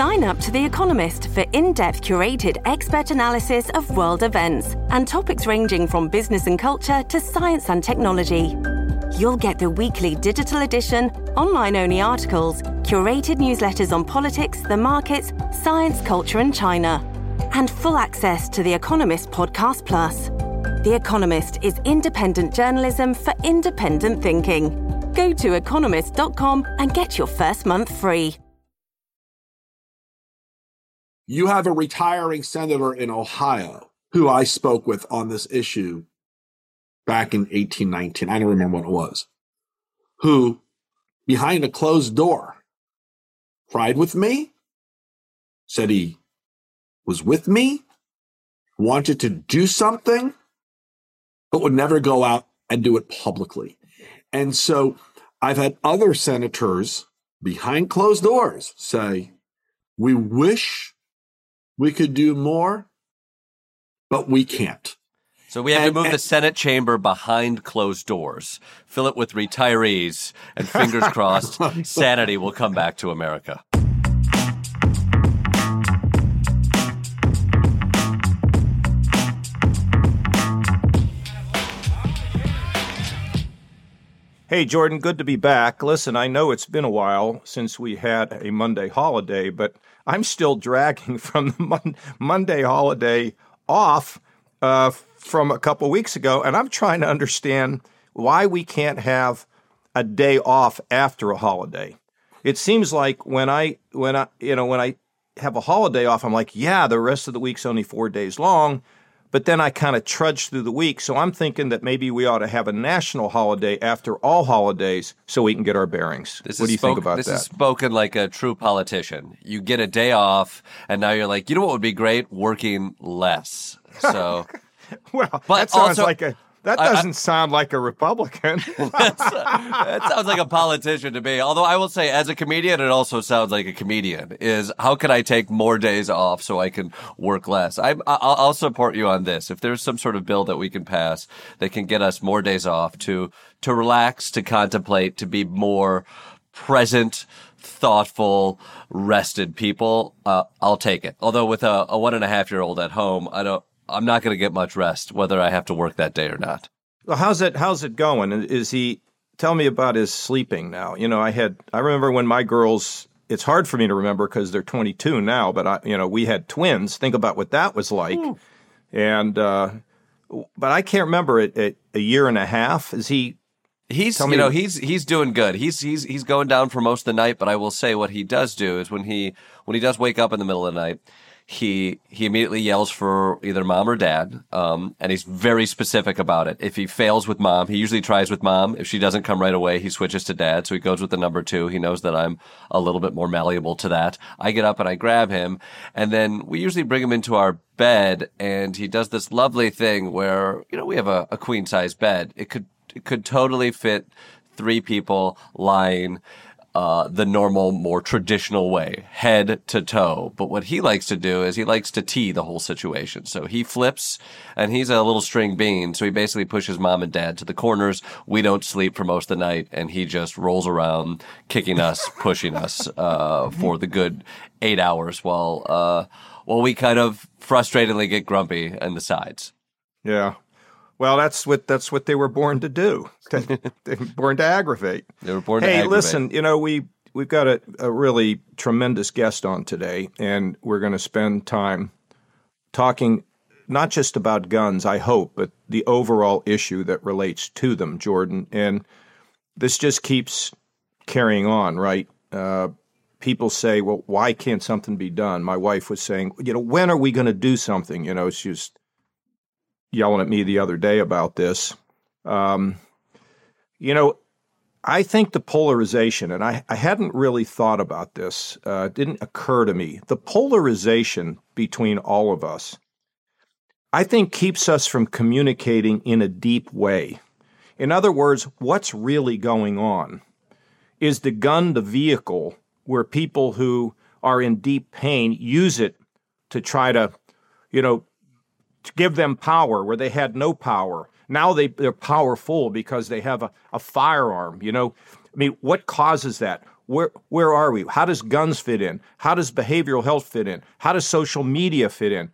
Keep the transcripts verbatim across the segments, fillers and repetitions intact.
Sign up to The Economist for in-depth curated expert analysis of world events and topics ranging from business and culture to science and technology. You'll get the weekly digital edition, online-only articles, curated newsletters on politics, the markets, science, culture and China, and full access to The Economist Podcast Plus. The Economist is independent journalism for independent thinking. Go to economist dot com and get your first month free. You have a retiring senator in Ohio who I spoke with on this issue back in eighteen nineteen. I don't remember what it was. Who, behind a closed door, cried with me, said he was with me, wanted to do something, but would never go out and do it publicly. And so I've had other senators behind closed doors say, we wish we could do more, but we can't. So we have and, to move and, the Senate chamber behind closed doors, fill it with retirees, and fingers crossed, sanity will come back to America. Hey, Jordan, good to be back. Listen, I know it's been a while since we had a Monday holiday, but I'm still dragging from the mon- Monday holiday off uh, from a couple weeks ago, and I'm trying to understand why we can't have a day off after a holiday. It seems like when I, when I, you know, when I have a holiday off, I'm like, yeah, the rest of the week's only four days long. But then I kind of trudge through the week. So I'm thinking that maybe we ought to have a national holiday after all holidays so we can get our bearings. This what do you spoke, think about this that? This is spoken like a true politician. You get a day off, and now you're like, you know what would be great? Working less. So, well, but that sounds also, like a that doesn't I, I, sound like a Republican. That sounds like a politician to me. Although I will say, as a comedian, it also sounds like a comedian. Is how can I take more days off so I can work less? I'm, I'll, I'll support you on this. If there's some sort of bill that we can pass that can get us more days off to to relax, to contemplate, to be more present, thoughtful, rested people, uh, I'll take it. Although with a, a one and a half year old at home, I don't. I'm not going to get much rest, whether I have to work that day or not. Well, how's it? How's it going? Is he? Tell me about his sleeping now. You know, I had. I remember when my girls. It's hard for me to remember because they're twenty-two now. But I, you know, we had twins. Think about what that was like. Ooh. And uh, but I can't remember it. A, a year and a half. Is he? He's you know he's he's doing good. He's he's he's going down for most of the night. But I will say what he does do is when he when he does wake up in the middle of the night. He he immediately yells for either mom or dad, um, and he's very specific about it. If he fails with mom, he usually tries with mom. If she doesn't come right away, he switches to dad, so he goes with the number two. He knows that I'm a little bit more malleable to that. I get up and I grab him, and then we usually bring him into our bed, and he does this lovely thing where, you know, we have a, a queen-size bed. It could it could totally fit three people lying Uh, the normal, more traditional way, head to toe. But what he likes to do is he likes to tee the whole situation. So he flips, and he's a little string bean. So he basically pushes mom and dad to the corners. We don't sleep for most of the night, and he just rolls around, kicking us, pushing us uh, for the good eight hours while uh, while we kind of frustratingly get grumpy in the sides. Yeah. Well, that's what that's what they were born to do. They were born to aggravate. They were born hey, to aggravate. Hey, listen, you know, we, we've got a, a really tremendous guest on today, and we're going to spend time talking not just about guns, I hope, but the overall issue that relates to them, Jordan. And this just keeps carrying on, right? Uh, people say, well, why can't something be done? My wife was saying, you know, when are we going to do something? You know, she was yelling at me the other day about this. Um, you know, I think the polarization, and I, I hadn't really thought about this, uh, it didn't occur to me. The polarization between all of us, I think keeps us from communicating in a deep way. In other words, what's really going on? Is the gun the vehicle where people who are in deep pain use it to try to, you know, to give them power where they had no power? Now they, they're powerful because they have a, a firearm, you know. I mean, what causes that? Where where are we? How does guns fit in? How does behavioral health fit in? How does social media fit in?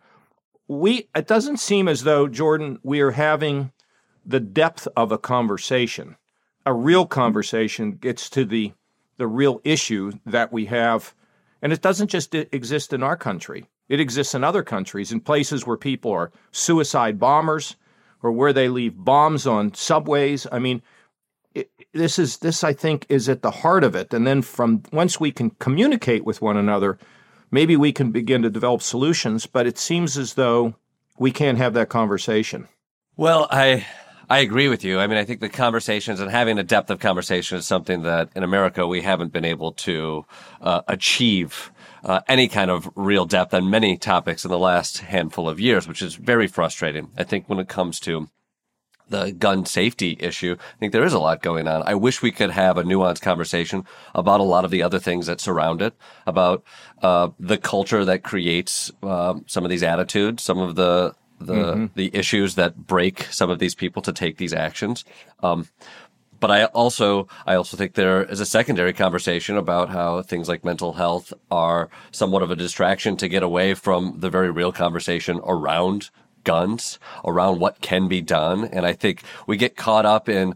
We it doesn't seem as though, Jordan, we are having the depth of a conversation. A real conversation gets to the the real issue that we have, and it doesn't just exist in our country. It exists in other countries, in places where people are suicide bombers or where they leave bombs on subways. I mean, it, this is this I think is at the heart of it. And then from once we can communicate with one another, maybe we can begin to develop solutions. But it seems as though we can't have that conversation. Well, I I agree with you. I mean, I think the conversations and having a depth of conversation is something that in America we haven't been able to uh, achieve uh, any kind of real depth on many topics in the last handful of years, which is very frustrating. I think when it comes to the gun safety issue, I think there is a lot going on. I wish we could have a nuanced conversation about a lot of the other things that surround it, about uh, the culture that creates uh, some of these attitudes, some of the the mm-hmm. the issues that break some of these people to take these actions. Um, but I also I also think there is a secondary conversation about how things like mental health are somewhat of a distraction to get away from the very real conversation around guns, around what can be done. And I think we get caught up in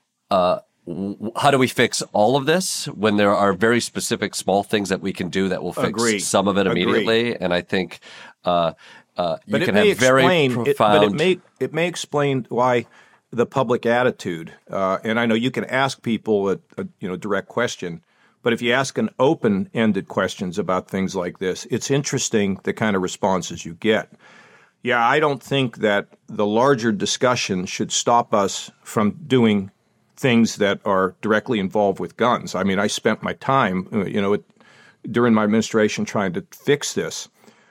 uh, how do we fix all of this when there are very specific small things that we can do that will fix Agreed. some of it immediately. Agreed. And I think uh, uh, you but can it may have very explain, profound. It, but it may it may explain why the public attitude. Uh, and I know you can ask people a, a you know direct question, but if you ask an open-ended questions about things like this, it's interesting the kind of responses you get. Yeah, I don't think that the larger discussion should stop us from doing things that are directly involved with guns. I mean, I spent my time, you know, it, during my administration trying to fix this.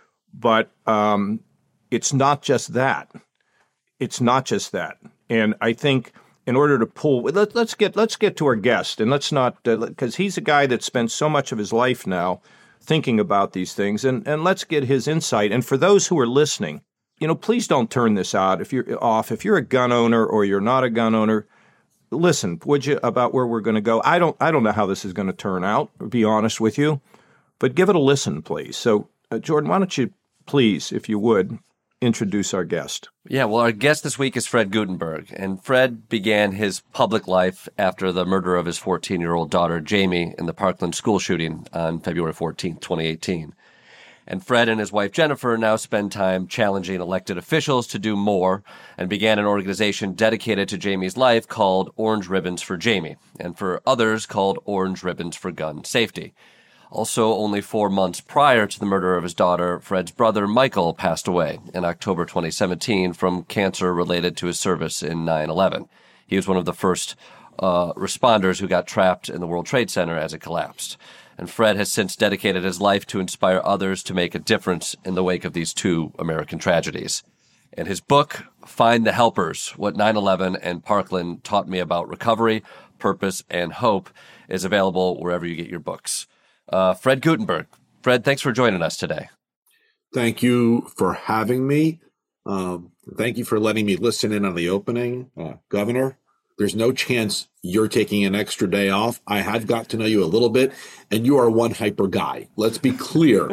But um, it's not just that. It's not just that. And I think in order to pull, let, let's get let's get to our guest, and let's not, because uh, he's a guy that spent so much of his life now thinking about these things, and, and let's get his insight. And for those who are listening, you know, please don't turn this out if you're off. If you're a gun owner or you're not a gun owner, listen, would you, about where we're going to go. I don't I don't know how this is going to turn out, to be honest with you, but give it a listen, please. So, uh, Jordan, why don't you please, if you would, introduce our guest? Yeah, well, our guest this week is Fred Guttenberg, and Fred began his public life after the murder of his fourteen-year-old daughter, Jamie, in the Parkland school shooting on February fourteenth, twenty eighteen. And Fred and his wife Jennifer now spend time challenging elected officials to do more and began an organization dedicated to Jamie's life called Orange Ribbons for Jamie, and for others called Orange Ribbons for Gun Safety. Also, only four months prior to the murder of his daughter, Fred's brother Michael passed away in October twenty seventeen from cancer related to his service in nine eleven. He was one of the first uh, responders who got trapped in the World Trade Center as it collapsed. And Fred has since dedicated his life to inspire others to make a difference in the wake of these two American tragedies. And his book, Find the Helpers, What nine eleven and Parkland Taught Me About Recovery, Purpose, and Hope, is available wherever you get your books. Uh, Fred Guttenberg. Fred, thanks for joining us today. Thank you for having me. Um, thank you for letting me listen in on the opening. Uh, Governor, there's no chance you're taking an extra day off. I have got to know you a little bit, and you are one hyper guy. Let's be clear.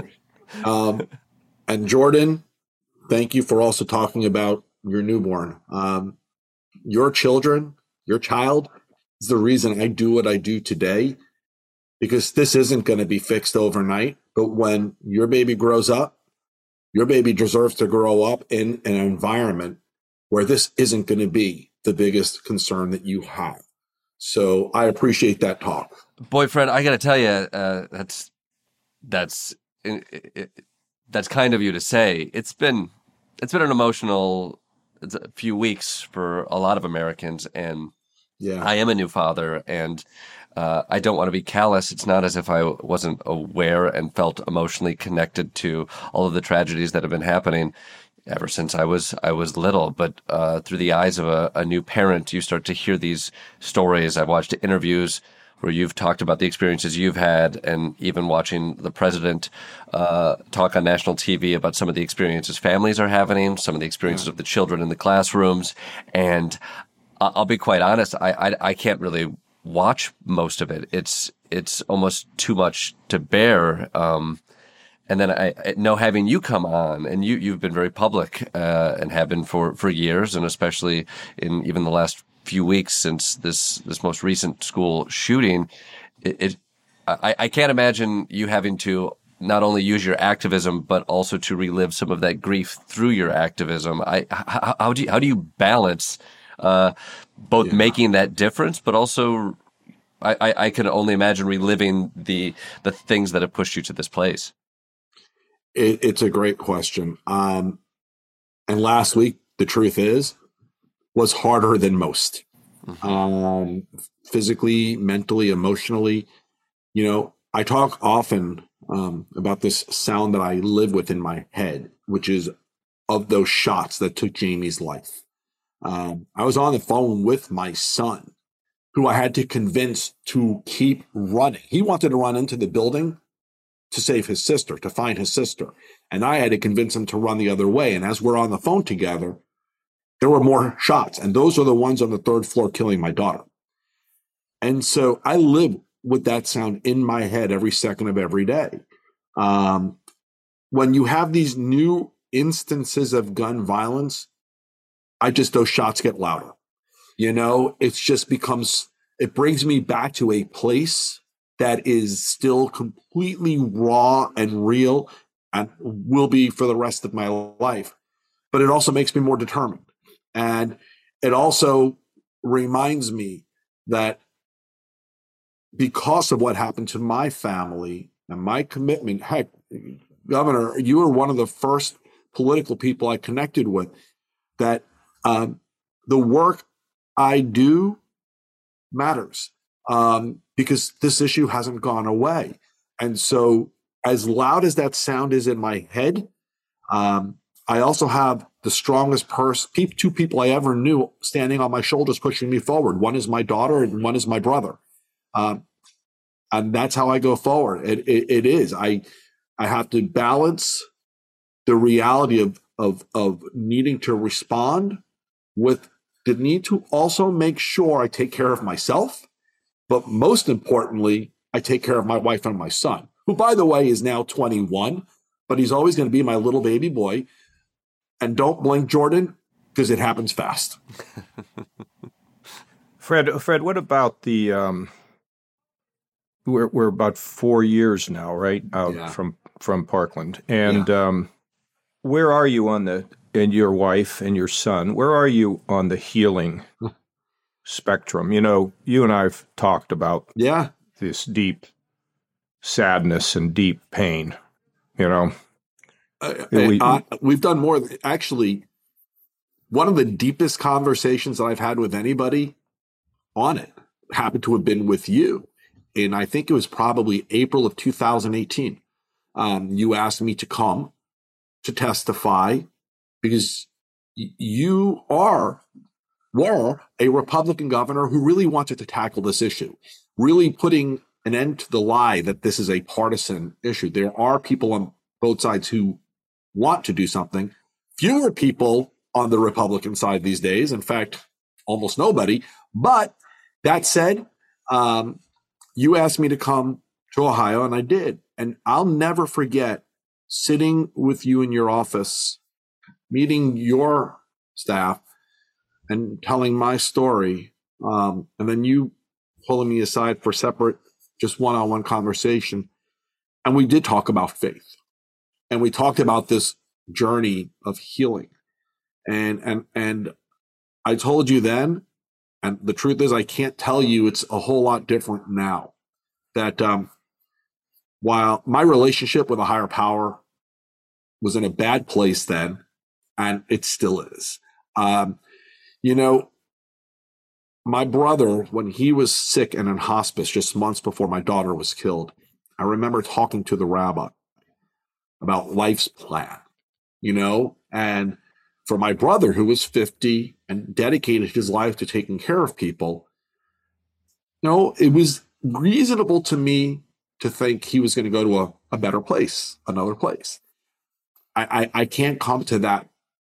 um, and Jordan, thank you for also talking about your newborn. Um, your children, your child is the reason I do what I do today, because this isn't going to be fixed overnight. But when your baby grows up, your baby deserves to grow up in an environment where this isn't going to be the biggest concern that you have. So I appreciate that talk. Boy, Fred, I got to tell you, uh, that's that's it, it, that's kind of you to say. It's been it's been an emotional it's a few weeks for a lot of Americans, and yeah. I am a new father, and uh, I don't want to be callous. It's not as if I wasn't aware and felt emotionally connected to all of the tragedies that have been happening ever since I was I was little. But uh, through the eyes of a, a new parent, you start to hear these stories. I've watched interviews where you've talked about the experiences you've had, and even watching the president uh, talk on national T V about some of the experiences families are having, some of the experiences of the children in the classrooms. And I'll be quite honest, I, I, I can't really watch most of it. It's it's almost too much to bear. Um, and then I, I know having you come on, and you you've been very public uh, and have been for for years, and especially in even the last few weeks since this this most recent school shooting. It, it I, I can't imagine you having to not only use your activism, but also to relive some of that grief through your activism. I, how, how do you, how do you balance uh, both yeah. making that difference, but also I, I, I can only imagine reliving the the things that have pushed you to this place? It, it's a great question. Um, and last week, the truth is, was harder than most. Mm-hmm. Um, physically, mentally, emotionally. You know, I talk often um, about this sound that I live with in my head, which is of those shots that took Jamie's life. Um, I was on the phone with my son, who I had to convince to keep running. He wanted to run into the building to save his sister, to find his sister. And I had to convince him to run the other way. And as we're on the phone together, there were more shots. And those are the ones on the third floor killing my daughter. And so I live with that sound in my head every second of every day. Um, when you have these new instances of gun violence, I just, those shots get louder. You know, it's just becomes, it brings me back to a place that is still completely raw and real and will be for the rest of my life. But it also makes me more determined. And it also reminds me that because of what happened to my family and my commitment, heck, Governor, you were one of the first political people I connected with, that um, the work I do matters um, because this issue hasn't gone away. And so as loud as that sound is in my head, um, I also have the strongest person, two people I ever knew standing on my shoulders, pushing me forward. One is my daughter and one is my brother. Um, and that's how I go forward. It, it, it is. I, I have to balance the reality of, of, of needing to respond with the need to also make sure I take care of myself. But most importantly, I take care of my wife and my son, who, by the way, is now twenty-one, but he's always going to be my little baby boy. And don't blink, Jordan, because it happens fast. Fred, Fred, what about the, um, we're, we're about four years now, right, out yeah. from, from Parkland. And yeah. um, where are you on the, and your wife and your son, where are you on the healing spectrum? You know, you and I have talked about yeah. this deep sadness and deep pain, you know. Uh, we, uh, we've done more. Actually, one of the deepest conversations that I've had with anybody on it happened to have been with you. And I think it was probably April of two thousand eighteen. Um, you asked me to come to testify because y- you are, were a Republican governor who really wanted to tackle this issue, really putting an end to the lie that this is a partisan issue. There are people on both sides who want to do something. Fewer people on the Republican side these days. In fact, almost nobody. But that said, um, you asked me to come to Ohio, and I did. And I'll never forget sitting with you in your office, meeting your staff, and telling my story. Um, and then you pulling me aside for separate, just one-on-one conversation. And we did talk about faith. And we talked about this journey of healing. And, and, and I told you then, and the truth is I can't tell you it's a whole lot different now, that um, while my relationship with a higher power was in a bad place then, and it still is. Um, you know, my brother, when he was sick and in hospice just months before my daughter was killed, I remember talking to the rabbi about life's plan, you know, and for my brother who was fifty and dedicated his life to taking care of people, you know, it was reasonable to me to think he was going to go to a, a better place, another place. I, I, I can't come to that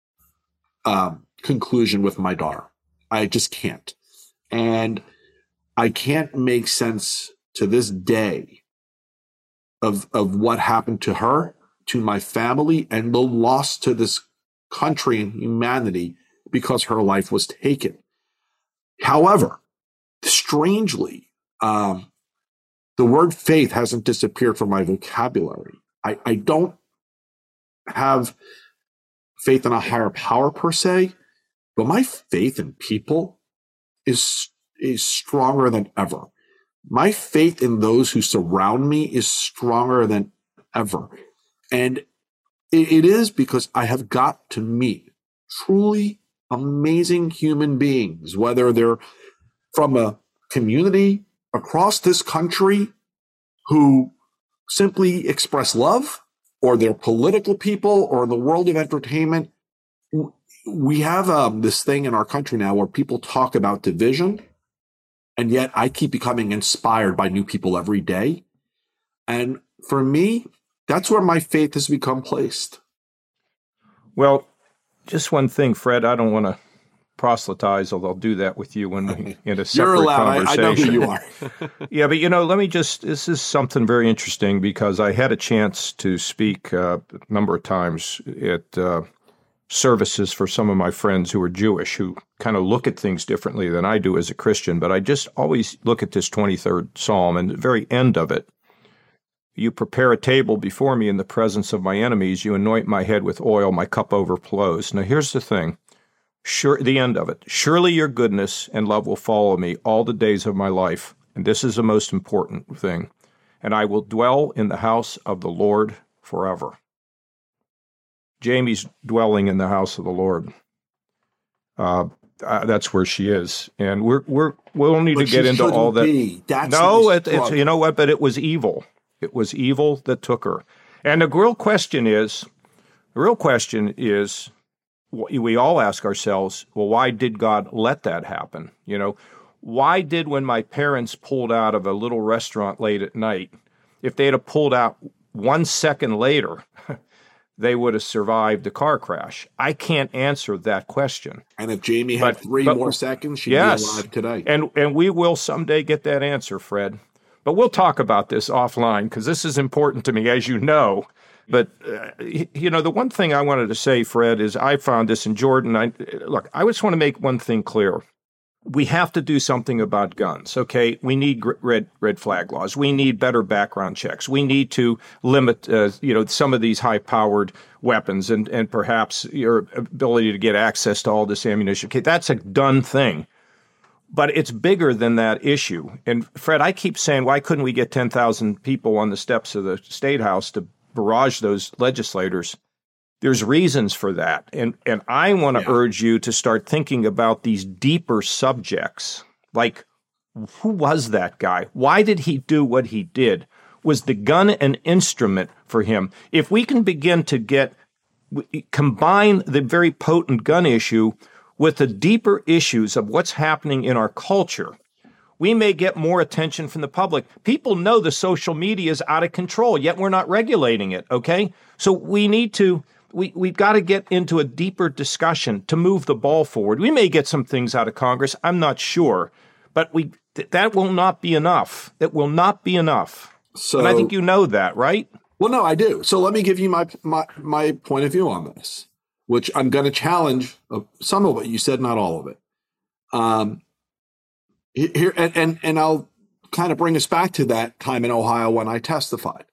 um, conclusion with my daughter. I just can't. And I can't make sense to this day of, of what happened to her, to my family, and the loss to this country and humanity because her life was taken. However, strangely, um, the word faith hasn't disappeared from my vocabulary. I, I don't have faith in a higher power per se, but my faith in people is, is stronger than ever. My faith in those who surround me is stronger than ever. And it, it is because I have got to meet truly amazing human beings, whether they're from a community across this country who simply express love, or they're political people, or in the world of entertainment. We have um, this thing in our country now where people talk about division, and yet I keep becoming inspired by new people every day. And for me, that's where my faith has become placed. Well, just one thing, Fred, I don't want to proselytize, although I'll do that with you when we in a separate You're allowed. conversation. I, I know who you are. Yeah, but you know, let me just, this is something very interesting because I had a chance to speak uh, a number of times at uh, services for some of my friends who are Jewish, who kind of look at things differently than I do as a Christian. But I just always look at this twenty-third Psalm, and the very end of it, you prepare a table before me in the presence of my enemies. You anoint my head with oil. My cup overflows. Now, here's the thing. Sure, the end of it. Surely your goodness and love will follow me all the days of my life. And this is the most important thing. And I will dwell in the house of the Lord forever. Jamie's dwelling in the house of the Lord. Uh, uh, that's where she is. And we're, we're, we'll need But to get she into all that. be. That's No, what it, it's, you know what? But it was evil. It was evil that took her. And the real question is, the real question is, we all ask ourselves, well, why did God let that happen? You know, why did when my parents pulled out of a little restaurant late at night, if they'd have pulled out one second later, they would have survived the car crash? I can't answer that question. And if Jamie had But- three but- more seconds, she'd yes, be alive today. And, and we will someday get that answer, Fred. But we'll talk about this offline because this is important to me, as you know. But, uh, you know, the one thing I wanted to say, Fred, is I found this in Jordan. I, look, I just want to make one thing clear. We have to do something about guns, okay? We need gr- red red flag laws. We need better background checks. We need to limit, uh, you know, some of these high-powered weapons and, and perhaps your ability to get access to all this ammunition. Okay, that's a done thing. But it's bigger than that issue. And, Fred, I keep saying, why couldn't we get ten thousand people on the steps of the State House to barrage those legislators? There's reasons for that. And and I want to Yeah. urge you to start thinking about these deeper subjects. Like, who was that guy? Why did he do what he did? Was the gun an instrument for him? If we can begin to get, combine the very potent gun issue with the deeper issues of what's happening in our culture, we may get more attention from the public. People know the social media is out of control, yet we're not regulating it, okay? So we need to, we, we've got to get into a deeper discussion to move the ball forward. We may get some things out of Congress, I'm not sure, but we th- that will not be enough. That will not be enough. So, And I think you know that, right? well, no, I do. So let me give you my my, my point of view on this, which I'm going to challenge uh, some of what you said, not all of it. Um, here and, and and I'll kind of bring us back to that time in Ohio when I testified.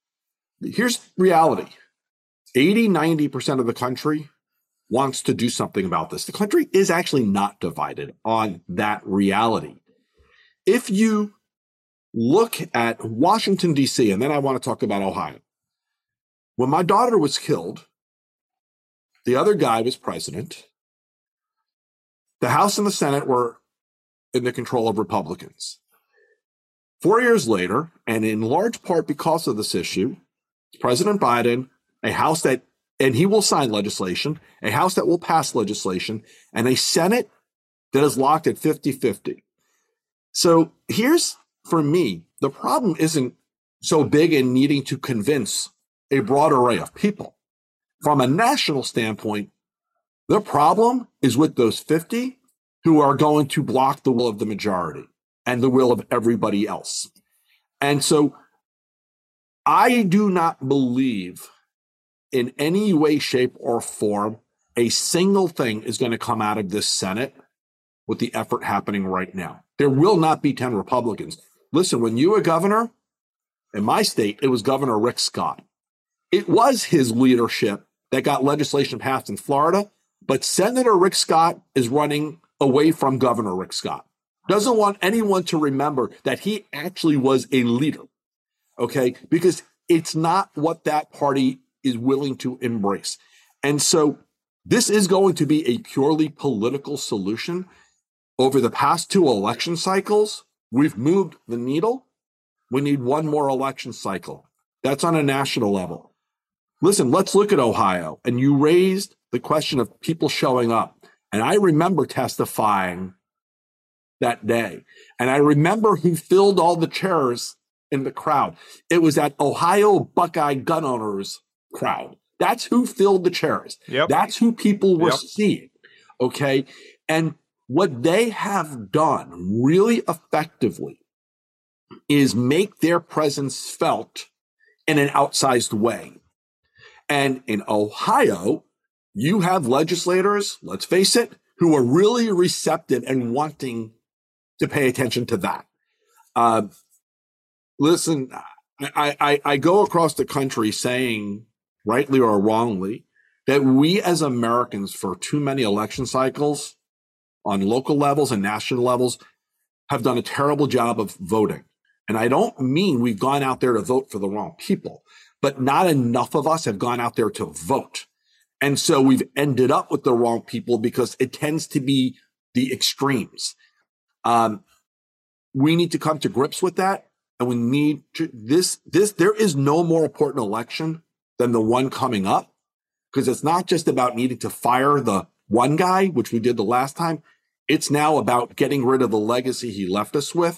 Here's reality. eighty, ninety percent of the country wants to do something about this. The country is actually not divided on that reality. If you look at Washington, D C, and then I want to talk about Ohio. When my daughter was killed, the other guy was president. The House and the Senate were in the control of Republicans. Four years later, and in large part because of this issue, President Biden, a House that, and he will sign legislation, a House that will pass legislation, and a Senate that is locked at fifty-fifty. So here's, for me, the problem isn't so big in needing to convince a broad array of people. From a national standpoint, the problem is with those fifty who are going to block the will of the majority and the will of everybody else. And so I do not believe in any way, shape, or form a single thing is going to come out of this Senate with the effort happening right now. There will not be ten Republicans. Listen, when you were governor, in my state, it was Governor Rick Scott. It was his leadership that got legislation passed in Florida, but Senator Rick Scott is running away from Governor Rick Scott. Doesn't want anyone to remember that he actually was a leader, okay? Because it's not what that party is willing to embrace. And so this is going to be a purely political solution. Over the past two election cycles, we've moved the needle. We need one more election cycle. That's on a national level. Listen, let's look at Ohio. And you raised the question of people showing up. And I remember testifying that day. And I remember who filled all the chairs in the crowd. It was that Ohio Buckeye gun owners crowd. That's who filled the chairs. Yep. That's who people were yep. seeing. Okay. And what they have done really effectively is make their presence felt in an outsized way. And in Ohio, you have legislators, let's face it, who are really receptive and wanting to pay attention to that. Uh, listen, I, I, I go across the country saying, rightly or wrongly, that we as Americans for too many election cycles on local levels and national levels have done a terrible job of voting. And I don't mean we've gone out there to vote for the wrong people, but not enough of us have gone out there to vote. And so we've ended up with the wrong people because it tends to be the extremes. Um, we need to come to grips with that. And we need to, this, this, there is no more important election than the one coming up, because it's not just about needing to fire the one guy, which we did the last time. It's now about getting rid of the legacy he left us with.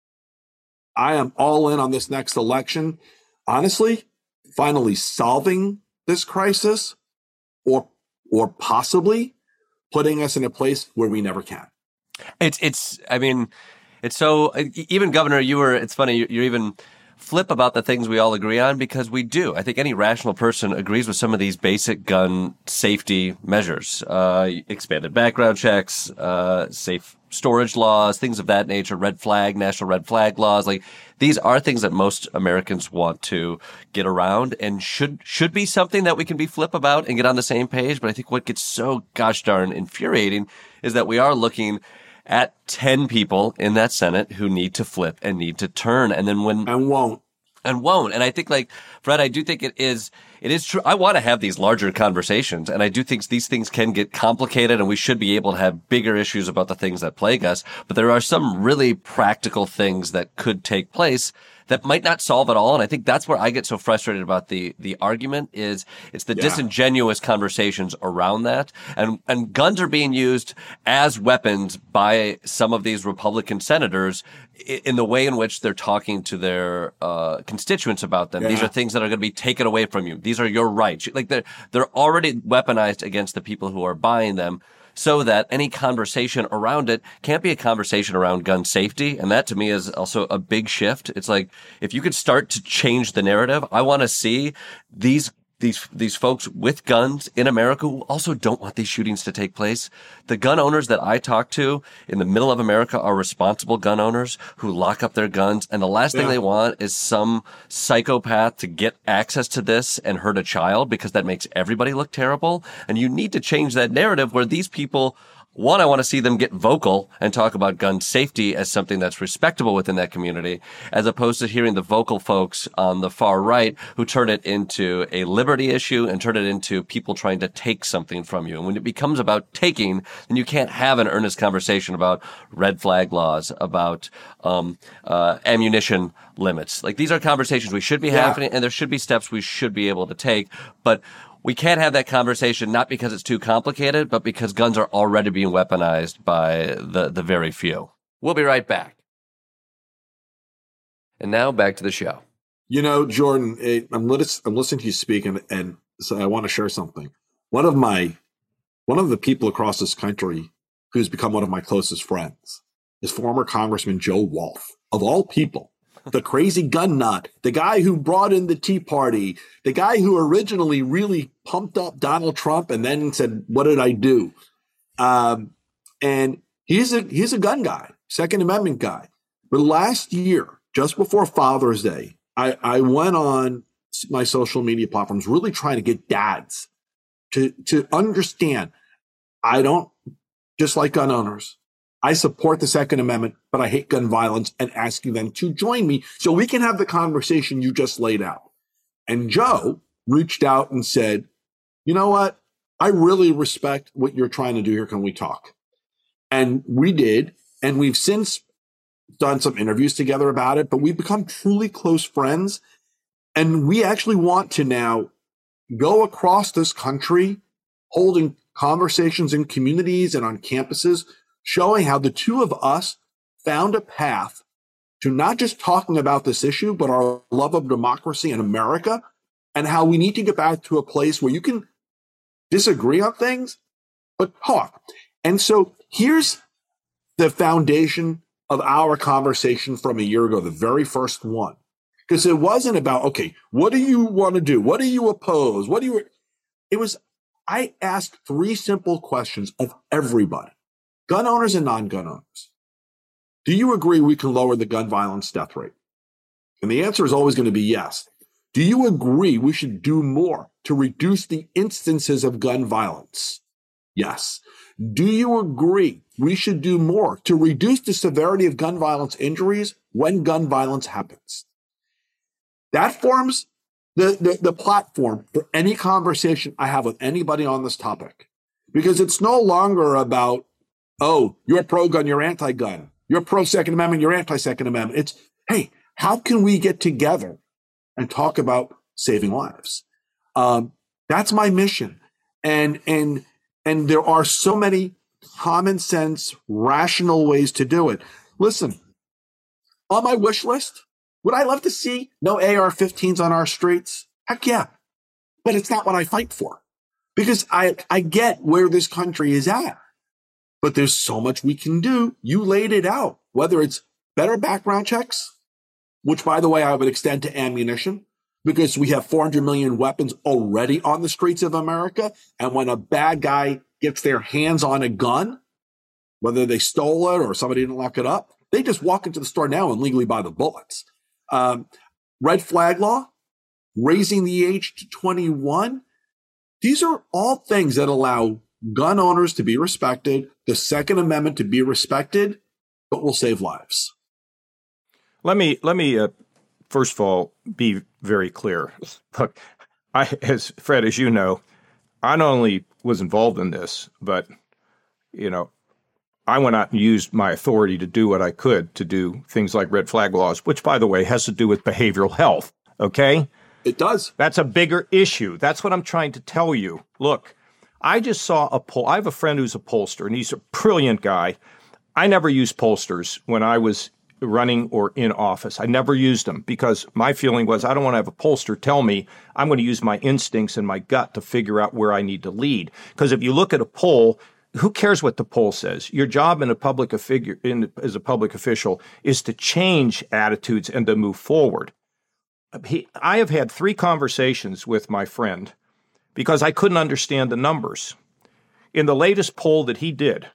I am all in on this next election. Honestly, finally solving this crisis or, or possibly putting us in a place where we never can. It's, it's, I mean, it's so, even Governor, you were, it's funny, you're even flip about the things we all agree on, because we do. I think any rational person agrees with some of these basic gun safety measures, uh, expanded background checks, uh, safe storage laws, things of that nature, red flag, national red flag laws. Like, these are things that most Americans want to get around and should, should be something that we can be flip about and get on the same page. But I think what gets so gosh darn infuriating is that we are looking at ten people in that Senate who need to flip and need to turn. And then when, and won't, and won't. And I think, like, Fred, I do think it is, it is true. I want to have these larger conversations, and I do think these things can get complicated, and we should be able to have bigger issues about the things that plague us. But there are some really practical things that could take place that might not solve it all. And I think that's where I get so frustrated about the, the argument is it's the yeah. disingenuous conversations around that. And, and guns are being used as weapons by some of these Republican senators in the way in which they're talking to their, uh, constituents about them. Yeah. These are things that are going to be taken away from you. These are your rights. Like, they're, they're already weaponized against the people who are buying them, so that any conversation around it can't be a conversation around gun safety. And that, to me, is also a big shift. It's like, if you could start to change the narrative, I want to see these these these folks with guns in America who also don't want these shootings to take place. The gun owners that I talk to in the middle of America are responsible gun owners who lock up their guns. And the last yeah. thing they want is some psychopath to get access to this and hurt a child, because that makes everybody look terrible. And you need to change that narrative where these people, one, I want to see them get vocal and talk about gun safety as something that's respectable within that community, as opposed to hearing the vocal folks on the far right who turn it into a liberty issue and turn it into people trying to take something from you. And when it becomes about taking, then you can't have an earnest conversation about red flag laws, about um uh ammunition limits. Like, these are conversations we should be yeah. having, and there should be steps we should be able to take. But we can't have that conversation, not because it's too complicated, but because guns are already being weaponized by the, the very few. We'll be right back. And now back to the show. You know, Jordan, it, I'm, lit- I'm listening to you speak, and, and so I want to share something. One of my, one of the people across this country who's become one of my closest friends is former Congressman Joe Wolf, of all people. the crazy gun nut, the guy who brought in the Tea Party, the guy who originally really pumped up Donald Trump and then said, what did I do? Um, and he's a, he's a gun guy, Second Amendment guy. But last year, just before Father's Day, I, I went on my social media platforms really trying to get dads to, to understand I don't dislike gun owners. I support the Second Amendment, but I hate gun violence, and asking them to join me so we can have the conversation you just laid out. And Joe reached out and said, you know what? I really respect what you're trying to do here. Can we talk? And we did. And we've since done some interviews together about it, but we've become truly close friends. And we actually want to now go across this country holding conversations in communities and on campuses, showing how the two of us found a path to not just talking about this issue, but our love of democracy in America, and how we need to get back to a place where you can disagree on things, but talk. And so here's the foundation of our conversation from a year ago, the very first one. Because it wasn't about, okay, what do you want to do? What do you oppose? What do you, it was, I asked three simple questions of everybody, gun owners and non-gun owners. Do you agree we can lower the gun violence death rate? And the answer is always going to be yes. Do you agree we should do more to reduce the instances of gun violence? Yes. Do you agree we should do more to reduce the severity of gun violence injuries when gun violence happens? That forms the, the, the platform for any conversation I have with anybody on this topic, because it's no longer about, oh, you're pro-gun, you're anti-gun. You're pro-Second Amendment, you're anti-Second Amendment. It's, hey, how can we get together and talk about saving lives? Um, that's my mission. And, and, and there are so many common sense, rational ways to do it. Listen, on my wish list, would I love to see no A R fifteens on our streets? Heck yeah. But it's not what I fight for, because I, I get where this country is at. But there's so much we can do. You laid it out, whether it's better background checks, which, by the way, I would extend to ammunition, because we have four hundred million weapons already on the streets of America. And when a bad guy gets their hands on a gun, whether they stole it or somebody didn't lock it up, they just walk into the store now and legally buy the bullets. Um, red flag law, raising the age to twenty-one. These are all things that allow gun owners to be respected, the Second Amendment to be respected, but will save lives. Let me, let me uh, first of all, be very clear. Look, I, as Fred, as you know, I not only was involved in this, but, you know, I went out and used my authority to do what I could to do things like red flag laws, which, by the way, has to do with behavioral health, okay? It does. That's a bigger issue. That's what I'm trying to tell you. Look, I just saw a poll. I have a friend who's a pollster, and he's a brilliant guy. I never used pollsters when I was running or in office. I never used them because my feeling was I don't want to have a pollster tell me. I'm going to use my instincts and my gut to figure out where I need to lead. Because if you look at a poll, who cares what the poll says? Your job in a public figure, in, as a public official, is to change attitudes and to move forward. He, I have had three conversations with my friend because I couldn't understand the numbers. In the latest poll that he did,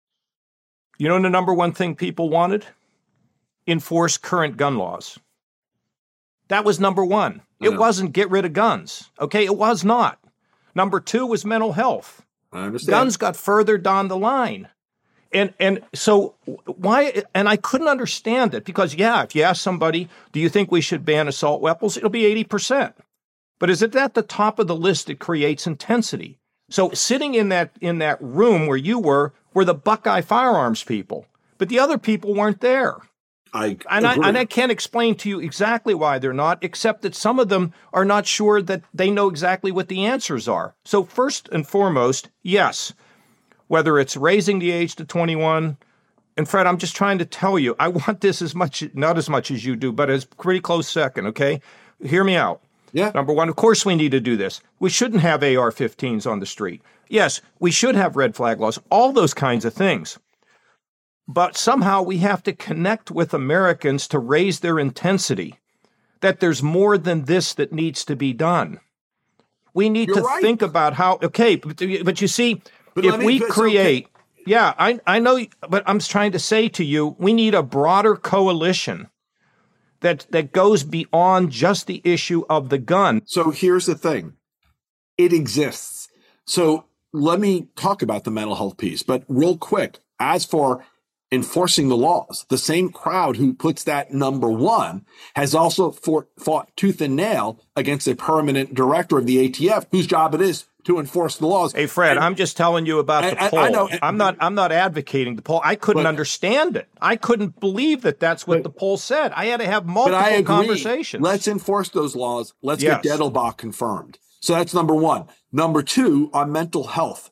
you know the number one thing people wanted? Enforce current gun laws. That was number one. It wasn't get rid of guns. Okay, it was not. Number two was mental health. I understand. Guns got further down the line. And and so why, and I couldn't understand it because, yeah, if you ask somebody, do you think we should ban assault weapons? It'll be eighty percent. But is it at the top of the list that creates intensity? So sitting in that in that room where you were, were the Buckeye firearms people, but the other people weren't there. I and I, and I can't explain to you exactly why they're not, except that some of them are not sure that they know exactly what the answers are. So first and foremost, yes, whether it's raising the age to twenty-one, and Fred, I'm just trying to tell you, I want this as much, not as much as you do, but as pretty close second, okay? Hear me out. Yeah. Number one, of course we need to do this. We shouldn't have A R fifteens on the street. Yes, we should have red flag laws, all those kinds of things. but somehow we have to connect with Americans to raise their intensity, that there's more than this that needs to be done. We need You're to right. think about how, okay, but, but you see, But if let me- we but- so, create, okay. yeah, I, I know, but I'm trying to say to you, we need a broader coalition that, that goes beyond just the issue of the gun. So here's the thing. It exists. So let me talk about the mental health piece, but real quick, as for enforcing the laws, the same crowd who puts that number one has also fought, fought tooth and nail against a permanent director of the A T F whose job it is to enforce the laws. Hey, Fred, And- I'm just telling you about And- the and poll. I know- and- I'm not. I'm not advocating the poll. I couldn't But- understand it. I couldn't believe that that's what But- the poll said. I had to have But multiple I agree. conversations. Let's enforce those laws. Let's Yes. get Dettelbach confirmed. So that's number one. Number two, on mental health.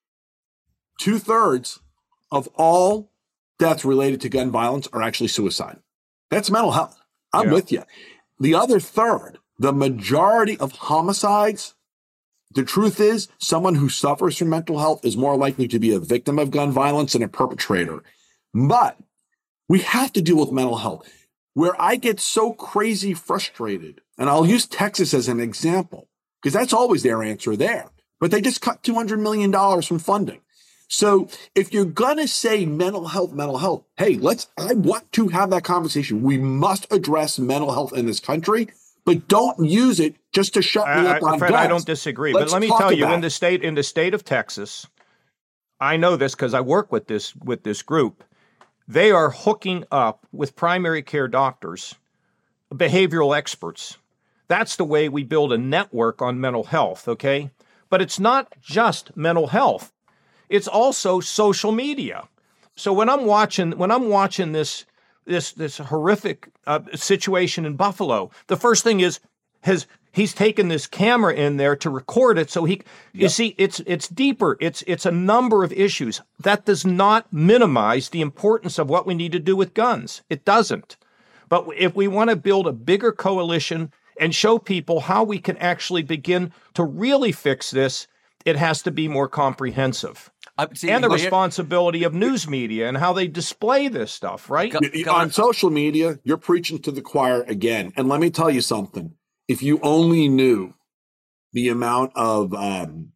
Two thirds of all deaths related to gun violence are actually suicide. That's mental health. I'm Yeah. with you. The other third, the majority of homicides, the truth is someone who suffers from mental health is more likely to be a victim of gun violence than a perpetrator. But we have to deal with mental health. Where I get so crazy frustrated, and I'll use Texas as an example, because that's always their answer there. But they just cut two hundred million dollars from funding. So if you're going to say mental health, mental health, hey, let's, I want to have that conversation. We must address mental health in this country, but don't use it just to shut me I, up I, on Fred, guns. I don't disagree. Let's but let me talk tell you, about in the it. state in the state of Texas, I know this because I work with this with this group. They are hooking up with primary care doctors, behavioral experts. That's the way we build a network on mental health, okay? But it's not just mental health. It's also social media. So when I'm watching when I'm watching this this this horrific uh, situation in Buffalo, the first thing is has he's taken this camera in there to record it. So he, you Yep. see, it's it's deeper. It's it's a number of issues. That does not minimize the importance of what we need to do with guns. It doesn't. But if we want to build a bigger coalition and show people how we can actually begin to really fix this, it has to be more comprehensive. I, see, And the but here- responsibility of news media and how they display this stuff, right? Go- Y- go on on. social media, you're preaching to the choir again. And let me tell you something. If you only knew the amount of um,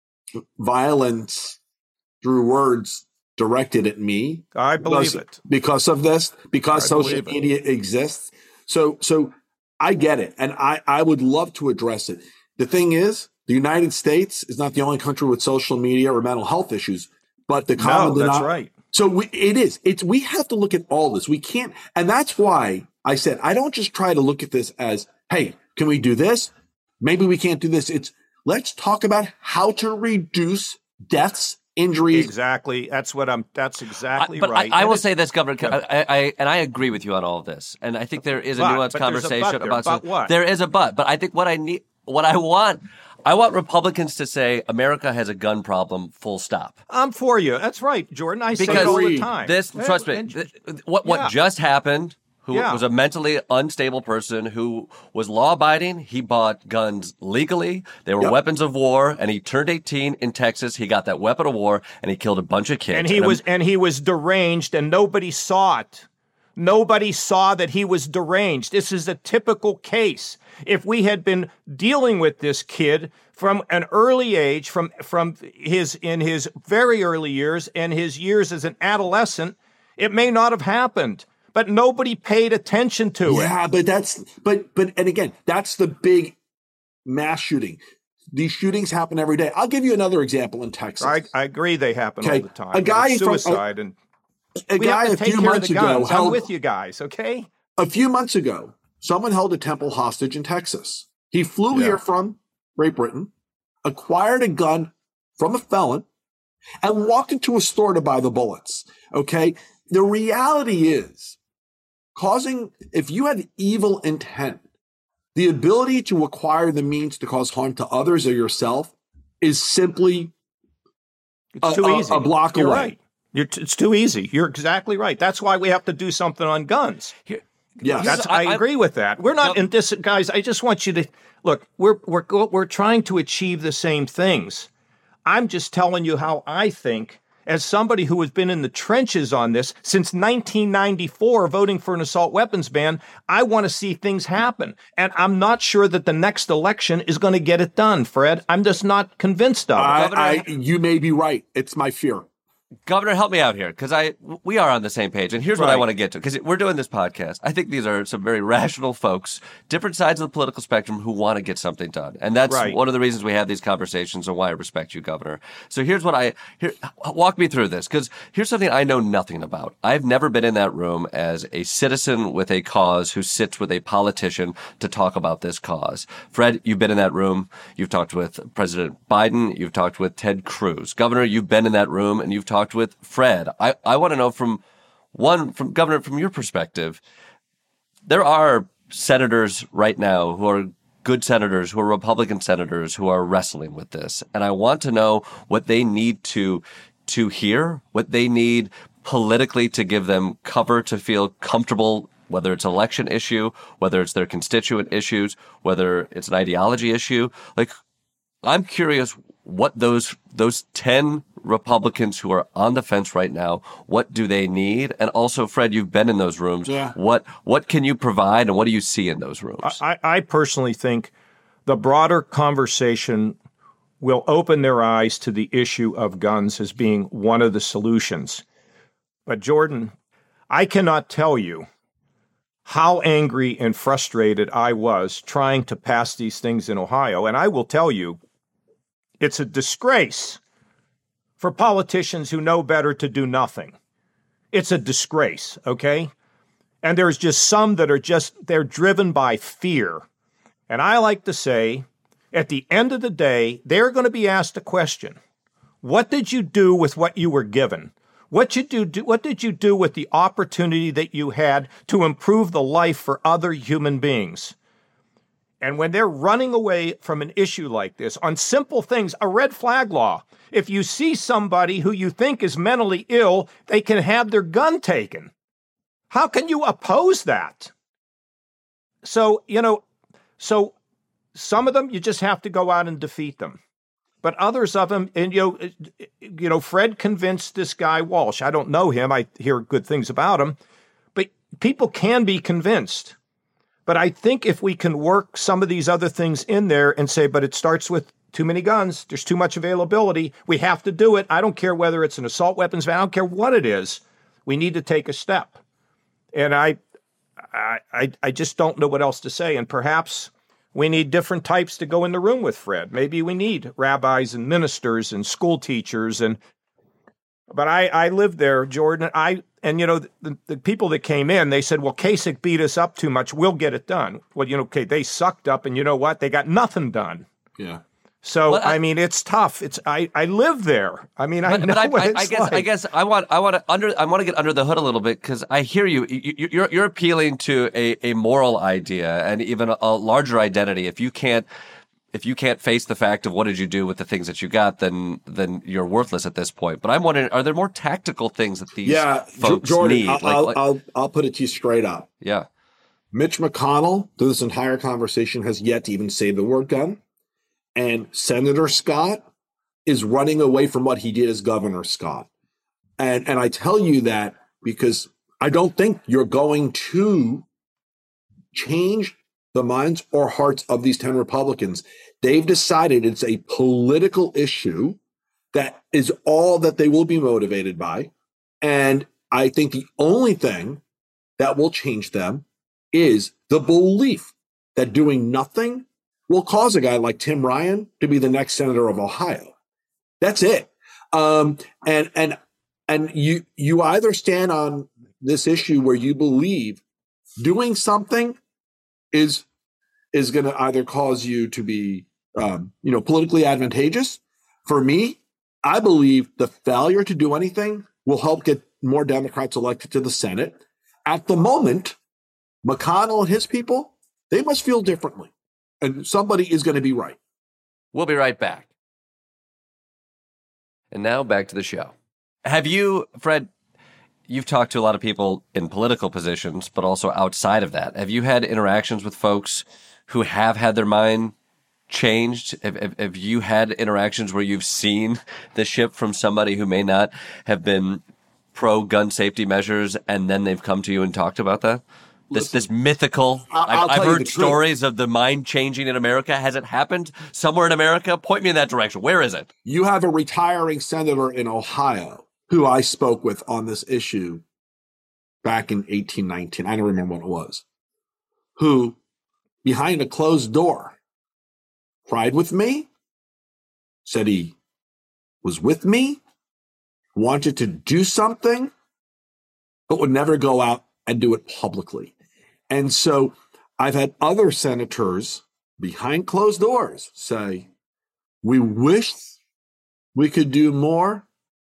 violence through words directed at me I believe because, it. because of this, because I social believe it. media exists. So, so I get it. And I, I would love to address it. The thing is, the United States is not the only country with social media or mental health issues, but the common No, that's denom- right. So we, it is. It's we have to look at all this. We can't, and that's why I said I don't just try to look at this as, hey, can we do this? Maybe we can't do this. It's let's talk about how to reduce deaths, injuries. Exactly. That's what I'm. That's exactly I, but right. I, I And will it's- say this, Governor, I, I, and I agree with you on all of this. And I think there is a But- nuanced but there's a but conversation there. about But what? There is a but, but I think what I need, what I want, I want Republicans to say America has a gun problem. Full stop. I'm for you. That's right, Jordan. I say it Because all the Agreed. time. This, And- trust me, and- th- what what yeah. just happened. Who Yeah. was a mentally unstable person who was law abiding. He bought guns legally. They were Yep. weapons of war, and he turned eighteen in Texas. He got that weapon of war, and he killed a bunch of kids. and he I'm- was and he was deranged, and nobody saw it. Nobody saw that he was deranged. This is a typical case. If we had been dealing with this kid from an early age, from from his in his very early years and his years as an adolescent, it may not have happened. But nobody paid attention to it. Yeah, but that's but but and again, that's the big mass shooting. These shootings happen every day. I'll give you another example in Texas. I, I agree they happen Okay, all the time. a guy It's from- suicide and a we guy have a to take few care of months the ago guns. I'm held with you guys, okay? a few months ago, someone held a temple hostage in Texas. He flew Yeah. here from Great Britain, acquired a gun from a felon, and walked into a store to buy the bullets. Okay. The reality is causing, if you had evil intent, the ability to acquire the means to cause harm to others or yourself is simply It's A- too a- easy. a block You're away. right. You're t- it's too easy. You're exactly right. That's why we have to do something on guns. yes. That's I- I, I- agree with that. We're not No. in this, guys. I just want you to look. We're we're go- we're trying to achieve the same things. I'm just telling you how I think as somebody who has been in the trenches on this since nineteen ninety-four, voting for an assault weapons ban, I want to see things happen. And I'm not sure that the next election is going to get it done, Fred. I'm just not convinced of it. I, I, you may be right. It's my fear. Governor, help me out here, because I we are on the same page, and here's what Right. I want to get to, because we're doing this podcast. I think these are some very rational folks, different sides of the political spectrum, who want to get something done, and that's Right. one of the reasons we have these conversations and why I respect you, Governor. So here's what I here walk me through this, because here's something I know nothing about. I've never been in that room as a citizen with a cause who sits with a politician to talk about this cause. Fred, you've been in that room. You've talked with President Biden. You've talked with Ted Cruz. Governor, you've been in that room, and you've talked with Fred. I, I want to know from one, from Governor, from your perspective, there are senators right now who are good senators, who are Republican senators, who are wrestling with this. And I want to know what they need to, to hear, what they need politically to give them cover to feel comfortable, whether it's an election issue, whether it's their constituent issues, whether it's an ideology issue. Like, I'm curious what those those ten Republicans who are on the fence right now, what do they need? And also, Fred, you've been in those rooms. Yeah. What what can you provide, and what do you see in those rooms? I, I personally think the broader conversation will open their eyes to the issue of guns as being one of the solutions. But Jordan, I cannot tell you how angry and frustrated I was trying to pass these things in Ohio. And I will tell you, it's a disgrace for politicians who know better to do nothing. It's a disgrace, okay? And there's just some that are just, they're driven by fear. And I like to say, at the end of the day, they're going to be asked a question. What did you do with what you were given? What did you do, what did you do with the opportunity that you had to improve the life for other human beings? And when they're running away from an issue like this on simple things, a red flag law, if you see somebody who you think is mentally ill, they can have their gun taken. How can you oppose that? So, you know, so some of them, you just have to go out and defeat them. But others of them, and you know, you know, Fred convinced this guy Walsh. I don't know him. I hear good things about him. But people can be convinced. But I think if we can work some of these other things in there and say, but it starts with too many guns, there's too much availability, we have to do it. I don't care whether it's an assault weapons ban, I don't care what it is. We need to take a step. And I, I, I just don't know what else to say. And perhaps we need different types to go in the room with Fred. Maybe we need rabbis and ministers and school teachers. And but I, I lived there, Jordan. I and you know the, the people that came in, they said, "Well, Kasich beat us up too much. We'll get it done." Well, you know, okay, they sucked up, and you know what? They got nothing done. Yeah. So Well, I- I mean, it's tough. It's I, I live there. I mean, I But, know but I, what I, it's I guess like. I guess I want I want to under I want to get under the hood a little bit, because I hear you. You- You're you're appealing to a, a moral idea and even a, a larger identity. If you can't if you can't face the fact of what did you do with the things that you got, then then you're worthless at this point. But I'm wondering, are there more tactical things that these Yeah, folks Jordan, need? I'll, Like- I'll, like- I'll, I'll put it to you straight up. yeah. Mitch McConnell, through this entire conversation, has yet to even say the word gun. And Senator Scott is running away from what he did as Governor Scott. And, and I tell you that because I don't think you're going to change the minds or hearts of these ten Republicans. They've decided it's a political issue that is all that they will be motivated by. And I think the only thing that will change them is the belief that doing nothing will cause a guy like Tim Ryan to be the next senator of Ohio. That's it. Um, and and and you you either stand on this issue where you believe doing something is is going to either cause you to be um, you know politically advantageous. For me, I believe the failure to do anything will help get more Democrats elected to the Senate. At the moment, McConnell and his people, they must feel differently. And somebody is going to be right. We'll be right back. And now back to the show. Have you, Fred, you've talked to a lot of people in political positions, but also outside of that. Have you had interactions with folks who have had their mind changed? Have, have, have you had interactions where you've seen the shift from somebody who may not have been pro gun safety measures, and then they've come to you and talked about that? This Listen, this mythical. I'll, I've, I've heard stories of the mind changing in America. Has it happened somewhere in America? Point me in that direction. Where is it? You have a retiring senator in Ohio who I spoke with on this issue back in eighteen nineteen. I don't remember what it was. Who, behind a closed door, cried with me, said he was with me, wanted to do something, but would never go out and do it publicly. And so I've had other senators behind closed doors say, we wish we could do more,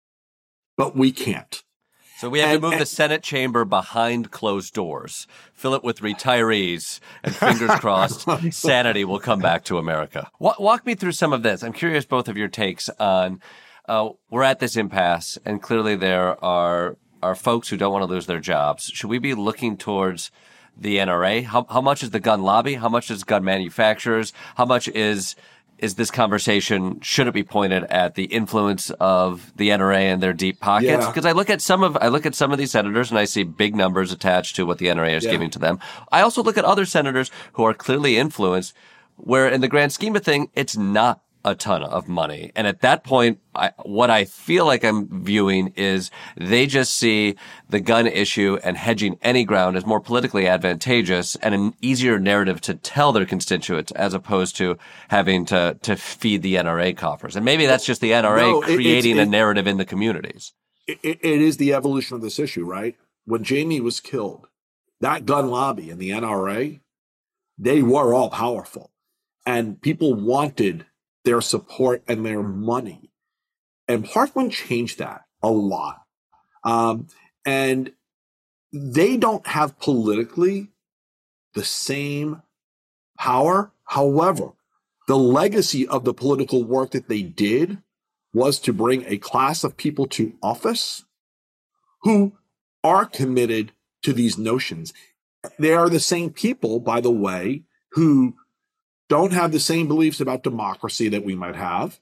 but we can't. So we have and, to move and, the Senate chamber behind closed doors, fill it with retirees, and fingers crossed, sanity will come back to America. Walk, walk me through some of this. I'm curious both of your takes on, uh, we're at this impasse, and clearly there are are folks who don't want to lose their jobs. Should we be looking towards the N R A? How, how much is the gun lobby? How much is gun manufacturers? How much is is this conversation, should it be pointed at the influence of the N R A and their deep pockets? Because yeah. I look at some of I look at some of these senators and I see big numbers attached to what the N R A is yeah. giving to them. I also look at other senators who are clearly influenced, where in the grand scheme of things, it's not a ton of money. And at that point, I, what I feel like I'm viewing is they just see the gun issue and hedging any ground as more politically advantageous and an easier narrative to tell their constituents as opposed to having to, to feed the N R A coffers. And maybe that's just the N R A no, creating it, it, a narrative in the communities. It, it is the evolution of this issue, right? When Jamie was killed, that gun lobby and the N R A, they were all powerful. And people wanted their support and their money. And Parkland changed that a lot. Um, and they don't have politically the same power. However, the legacy of the political work that they did was to bring a class of people to office who are committed to these notions. They are the same people, by the way, who don't have the same beliefs about democracy that we might have,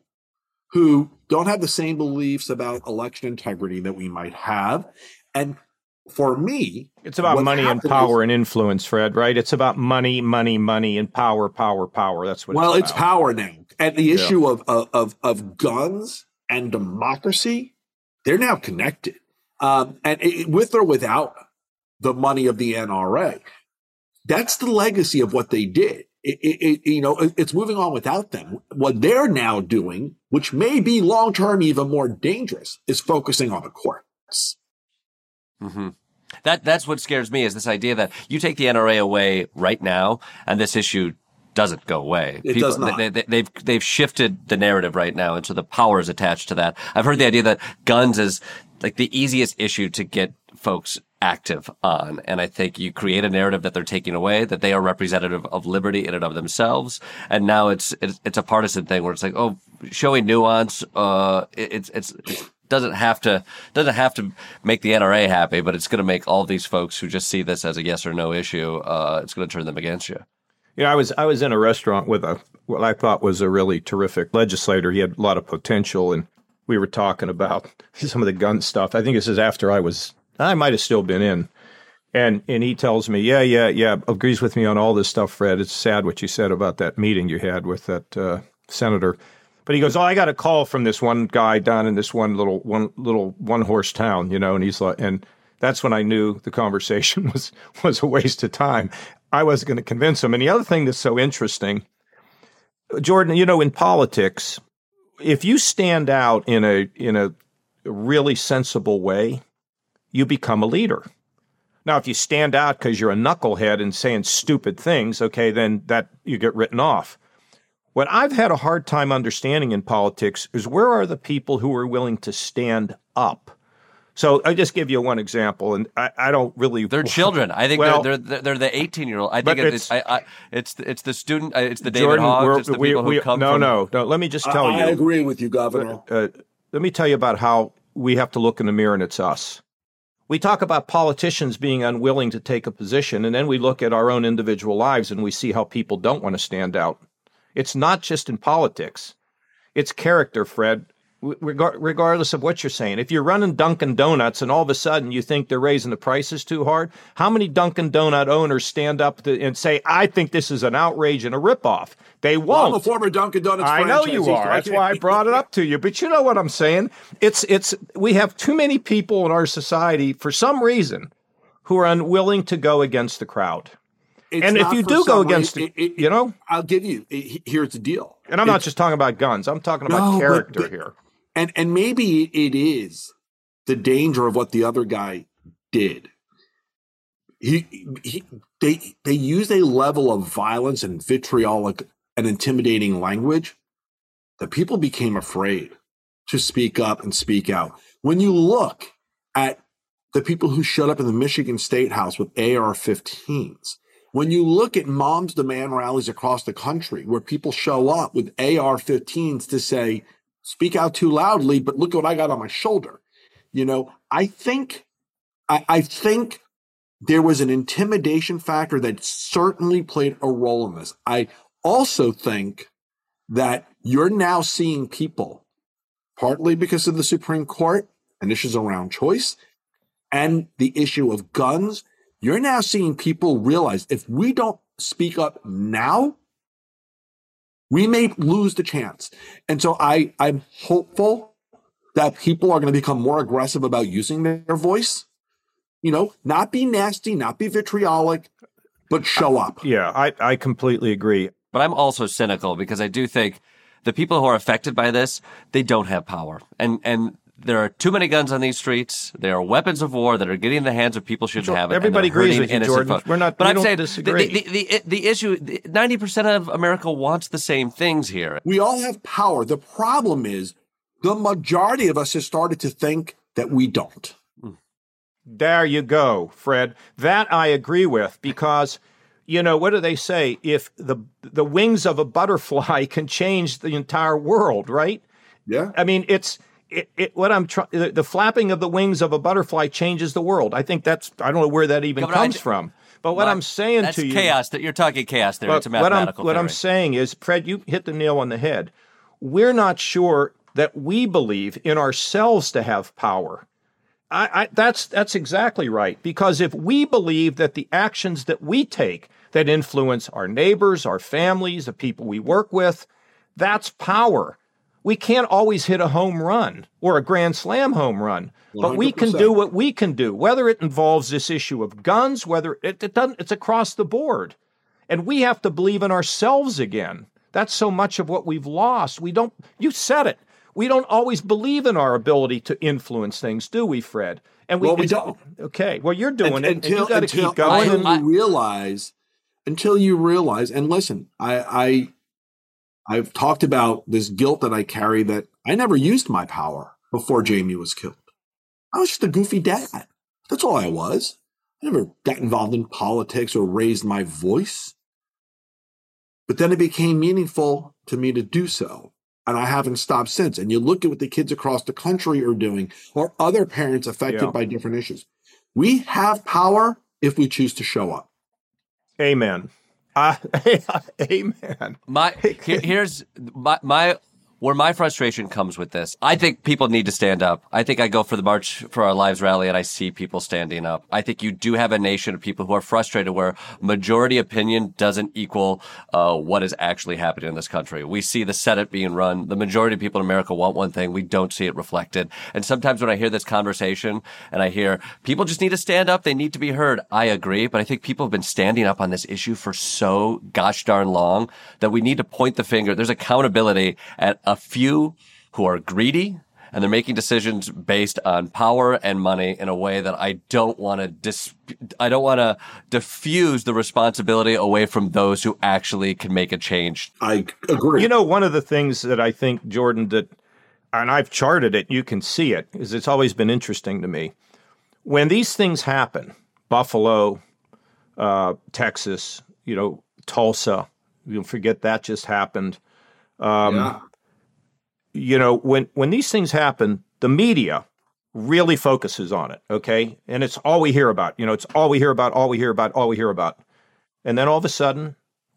who don't have the same beliefs about election integrity that we might have. And for me, it's about money and power is, and influence, Fred, right? It's about money, money, money, and power, power, power. That's what well, it's about. Well, it's power now. And the issue yeah. of, of, of guns and democracy, they're now connected. Um, and it, with or without the money of the N R A, that's the legacy of what they did. It, it, it, you know, it, it's moving on without them. What they're now doing, which may be long-term even more dangerous, is focusing on the courts. Mm-hmm. That that's what scares me, is this idea that you take the N R A away right now, and this issue doesn't go away. It People, does not. They, they, they've they've shifted the narrative right now, and so the power is attached to that. I've heard the idea that guns is like the easiest issue to get folks active on. And I think you create a narrative that they're taking away, that they are representative of liberty in and of themselves. And now it's, it's, it's a partisan thing where it's like, oh, showing nuance, uh, it's, it's, it doesn't have to, doesn't have to make the N R A happy, but it's going to make all these folks who just see this as a yes or no issue, uh, it's going to turn them against you. You know, I was, I was in a restaurant with a, what I thought was a really terrific legislator. He had a lot of potential, and we were talking about some of the gun stuff. I think this is after I was, I might have still been in. And and he tells me, yeah, yeah, yeah, agrees with me on all this stuff, Fred. It's sad what you said about that meeting you had with that uh, senator. But he goes, oh, I got a call from this one guy down in this one little one little one horse town, you know, and he's like, and that's when I knew the conversation was was a waste of time. I wasn't going to convince him. And the other thing that's so interesting, Jordan, you know, in politics, if you stand out in a in a really sensible way, you become a leader. Now, if you stand out because you're a knucklehead and saying stupid things, okay, then that you get written off. What I've had a hard time understanding in politics is where are the people who are willing to stand up? So I just give you one example, and I, I don't really. They're children. I think well, they're, they're they're the eighteen-year-old. I think it's it's, I, I, it's it's the student. It's the David Jordan, Hoggs. It's the we, people we, who come no, from. No, no, no. Let me just tell I, you. I agree with you, Governor. Uh, let me tell you about how we have to look in the mirror, and it's us. We talk about politicians being unwilling to take a position, and then we look at our own individual lives and we see how people don't want to stand out. It's not just in politics. It's character, Fred, Regar- regardless of what you're saying. If you're running Dunkin' Donuts and all of a sudden you think they're raising the prices too hard, how many Dunkin' Donut owners stand up to, and say, I think this is an outrage and a ripoff? They won't. Well, I'm a former Dunkin' Donuts I know you are. That's why I brought it up to you. But you know what I'm saying? It's it's we have too many people in our society, for some reason, who are unwilling to go against the crowd. It's and if you do go against it, it, you know, I'll give you. It, here's the deal. And I'm it's, not just talking about guns. I'm talking about no, character but, but, here. And and maybe it is the danger of what the other guy did. He, he they they used a level of violence and vitriolic and intimidating language that people became afraid to speak up and speak out. When you look at the people who showed up in the Michigan State House with A R fifteens, when you look at Moms Demand rallies across the country where people show up with A R fifteens to say, speak out too loudly, but look what I got on my shoulder. You know, I think, I, I think there was an intimidation factor that certainly played a role in this. I also think that you're now seeing people, partly because of the Supreme Court and issues around choice and the issue of guns, you're now seeing people realize if we don't speak up now, we may lose the chance. And so I, I'm hopeful that people are going to become more aggressive about using their voice. You know, not be nasty, not be vitriolic, but show up. Yeah, I, I completely agree. But I'm also cynical because I do think the people who are affected by this, they don't have power. And and there are too many guns on these streets. There are weapons of war that are getting in the hands of people who shouldn't sure, have it. Everybody agrees with you, Jordan. Folks. We're not, but we I'm don't saying disagree. The, the, the, the issue, ninety percent of America wants the same things here. We all have power. The problem is the majority of us has started to think that we don't. There you go, Fred. That I agree with because, you know, what do they say? If the the wings of a butterfly can change the entire world, right? Yeah. I mean, it's it, it what I'm trying. The, the flapping of the wings of a butterfly changes the world. I think that's I don't know where that even yeah, comes I, from. But what my, I'm saying that's to you, chaos. That you're talking chaos there. It's a mathematical what I'm, theory. What I'm saying is, Fred, you hit the nail on the head. We're not sure that we believe in ourselves to have power. I, I, that's that's exactly right. Because if we believe that the actions that we take that influence our neighbors, our families, the people we work with, that's power. We can't always hit a home run or a grand slam home run, but we can do what we can do, whether it involves this issue of guns, whether it, it doesn't, it's across the board. And we have to believe in ourselves again. That's so much of what we've lost. We don't, you said it. We don't always believe in our ability to influence things, do we, Fred? And we, well, we don't. Okay, well, you're doing and, it. Until, and you got to keep going. Until you realize, until you realize, and listen, I, I, I've talked about this guilt that I carry that I never used my power before Jamie was killed. I was just a goofy dad. That's all I was. I never got involved in politics or raised my voice. But then it became meaningful to me to do so. And I haven't stopped since. And you look at what the kids across the country are doing or other parents affected yeah. by different issues. We have power if we choose to show up. Amen. Uh, amen. My here, here's my, my where my frustration comes with this. I think people need to stand up. I think I go for the March for Our Lives rally and I see people standing up. I think you do have a nation of people who are frustrated where majority opinion doesn't equal uh, what is actually happening in this country. We see the Senate being run. The majority of people in America want one thing. We don't see it reflected. And sometimes when I hear this conversation and I hear people just need to stand up, they need to be heard. I agree. But I think people have been standing up on this issue for so gosh darn long that we need to point the finger. There's accountability at a few who are greedy and they're making decisions based on power and money in a way that I don't want to dis- I don't want to diffuse the responsibility away from those who actually can make a change. I agree. You know, one of the things that I think, Jordan, that, and I've charted it, you can see it, is it's always been interesting to me. When these things happen, Buffalo, uh, Texas, you know, Tulsa, you'll forget that just happened. Um, yeah. You know, when, when these things happen, the media really focuses on it, okay? And it's all we hear about. You know, it's all we hear about, all we hear about, all we hear about. And then all of a sudden,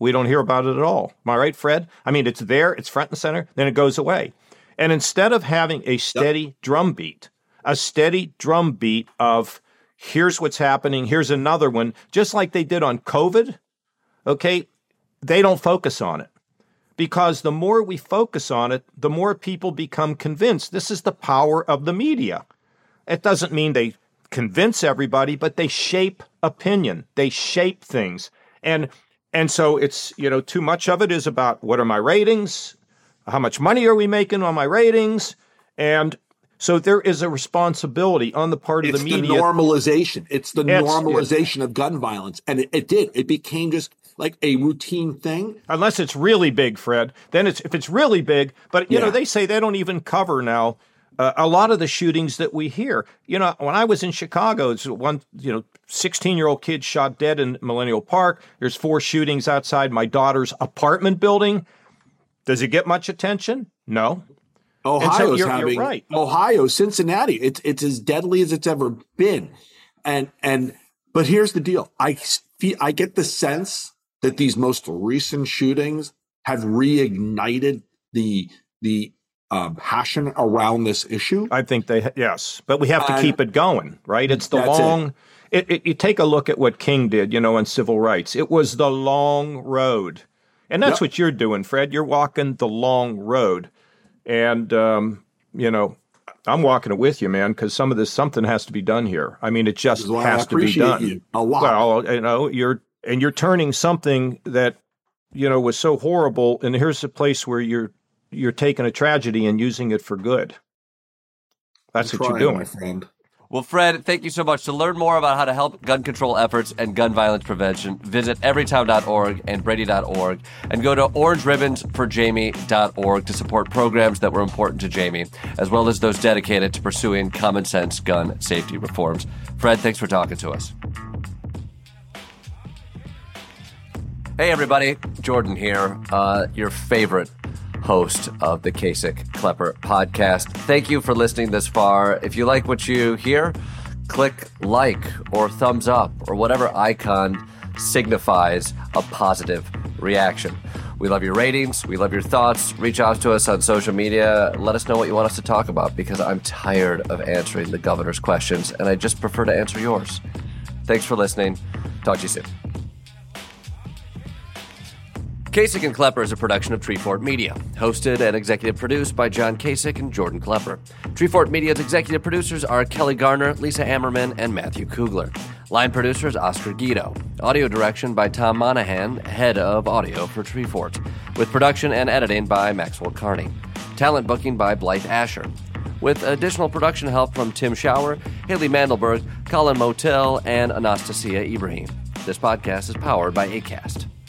We don't hear about it at all. Am I right, Fred? I mean, it's there, it's front and center, then it goes away. And instead of having a steady yep. drumbeat, a steady drumbeat of here's what's happening, here's another one, just like they did on COVID, okay, they don't focus on it. Because the more we focus on it, the more people become convinced. This is the power of the media. It doesn't mean they convince everybody, but they shape opinion. They shape things. And and so it's, you know, too much of it is about what are my ratings? How much money are we making on my ratings? And so there is a responsibility on the part of it's the media. It's the normalization. It's the it's, normalization it, of gun violence. And it, it did. It became just like a routine thing. Unless it's really big, Fred. Then it's if it's really big. But, you yeah. know, they say they don't even cover now uh, a lot of the shootings that we hear. You know, when I was in Chicago, it's one, you know, sixteen-year-old kid shot dead in Millennial Park. There's four shootings outside my daughter's apartment building. Does it get much attention? No. Ohio's so you're, having you're right. Ohio, Cincinnati. It's it's as deadly as it's ever been, and and but here's the deal. I feel, I get the sense that these most recent shootings have reignited the the um, passion around this issue. I think they yes, but we have to and keep it going, right? It's the long. It. It, it, you take a look at what King did, you know, on civil rights. It was the long road, and that's yep. what you're doing, Fred. You're walking the long road. And, um, you know, I'm walking it with you, man, because some of this, something has to be done here. I mean, it just has to be done. You a lot. Well, you know, you're, and you're turning something that, you know, was so horrible. And here's a place where you're, you're taking a tragedy and using it for good. That's I'm what trying, you're doing. My friend. Well, Fred, thank you so much. To learn more about how to help gun control efforts and gun violence prevention, visit everytown dot org and brady dot org and go to orange ribbons for jamie dot org to support programs that were important to Jamie, as well as those dedicated to pursuing common sense gun safety reforms. Fred, thanks for talking to us. Hey, everybody. Jordan here, uh, your favorite host of the Kasich Klepper podcast. Thank you for listening this far. If you like what you hear, click like or thumbs up or whatever icon signifies a positive reaction. We love your ratings. We love your thoughts. Reach out to us on social media. Let us know what you want us to talk about, because I'm tired of answering the governor's questions and I just prefer to answer yours. Thanks for listening. Talk to you soon. Kasich and Klepper is a production of Treefort Media, hosted and executive produced by John Kasich and Jordan Klepper. Treefort Media's executive producers are Kelly Garner, Lisa Ammerman, and Matthew Kugler. Line producers Oscar Guido. Audio direction by Tom Monahan, head of audio for Treefort, with production and editing by Maxwell Carney. Talent booking by Blythe Asher, with additional production help from Tim Schauer, Haley Mandelberg, Colin Motel, and Anastasia Ibrahim. This podcast is powered by Acast.